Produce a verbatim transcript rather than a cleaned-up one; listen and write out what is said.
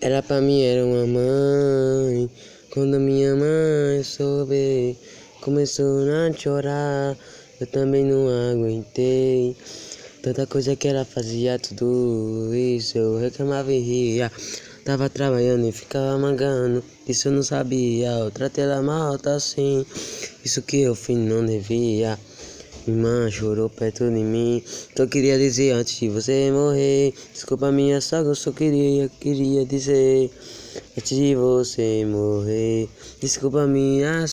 Ela pra mim era uma mãe. Quando minha mãe soube, começou a chorar. Eu também não aguentei. Tanta coisa que ela fazia, tudo isso eu reclamava e ria. Tava trabalhando e ficava mangando, isso eu não sabia. Eu tratei ela mal, tá assim. Isso que eu fiz não devia. Irmã chorou perto de mim. Só queria dizer antes de você morrer. Desculpa minha sogra, eu só queria, queria dizer antes de você morrer. Desculpa minha